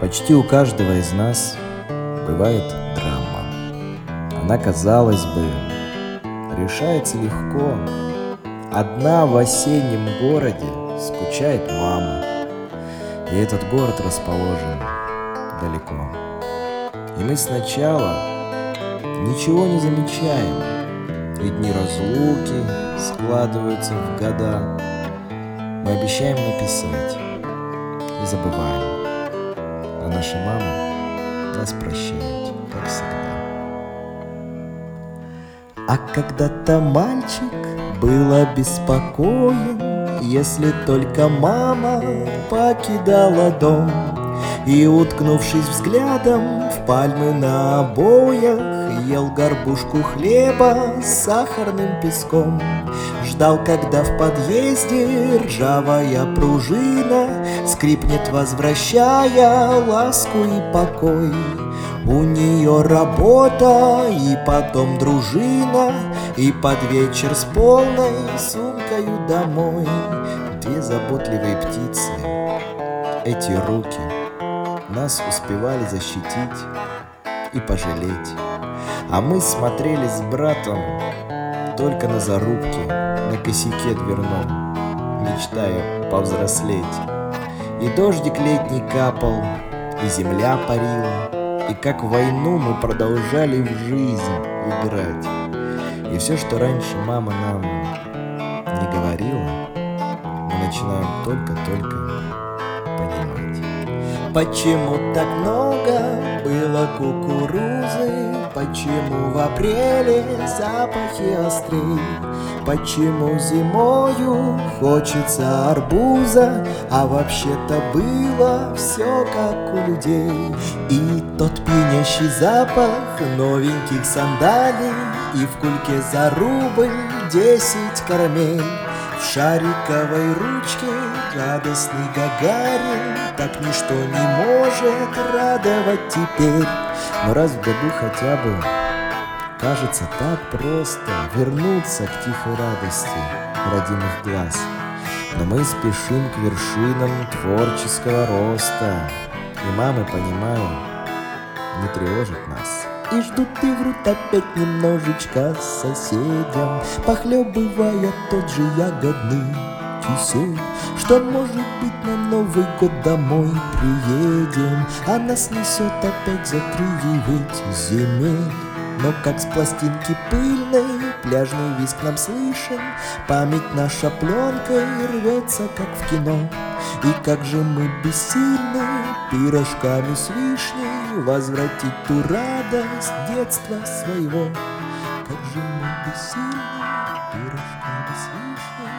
Почти у каждого из нас бывает драма. Она, казалось бы, решается легко. Одна в осеннем городе скучает мама, и этот город расположен далеко. И мы сначала ничего не замечаем, и дни разлуки складываются в года. Мы обещаем написать и забываем, а наша мама нас прощает, как всегда. А когда-то мальчик был обеспокоен, если только мама покидала дом, и, уткнувшись взглядом в пальмы на обоях, ел горбушку хлеба с сахарным песком. Ждал, когда в подъезде ржавая пружина скрипнет, возвращая ласку и покой. У нее работа и потом дружина, и под вечер с полной сумкою домой. Две заботливые птицы, эти руки, нас успевали защитить и пожалеть. А мы смотрели с братом только на зарубки на косяке дверном, мечтая повзрослеть. И дождик летний капал, и земля парила, и как в войну мы продолжали в жизнь играть. И все, что раньше мама нам не говорила, мы начинаем только-только понимать. Почему так много было кукурузы? Почему в апреле запахи острей? Почему зимою хочется арбуза, а вообще-то было все как у людей? И тот пьянящий запах новеньких сандалий, и в кульке за рубль 10 карамель. В шариковой ручке радостный Гагарин, так ничто не может радовать теперь. Но раз в году хотя бы кажется так просто вернуться к тихой радости родимых глаз. Но мы спешим к вершинам творческого роста, и мамы, понимаю, не тревожит нас. И ждут и врут опять немножечко соседям, похлебывая тот же ягодный кисель. Что, может быть, на Новый год домой приедем, а нас несет опять за 3-9 земель. Но как с пластинки пыльной пляжный визг нам слышен, память наша пленкой рвется, как в кино. И как же мы бессильны пирожками с вишней возвратить ту радость детства своего. Как же мы бессильны пирожками с вишней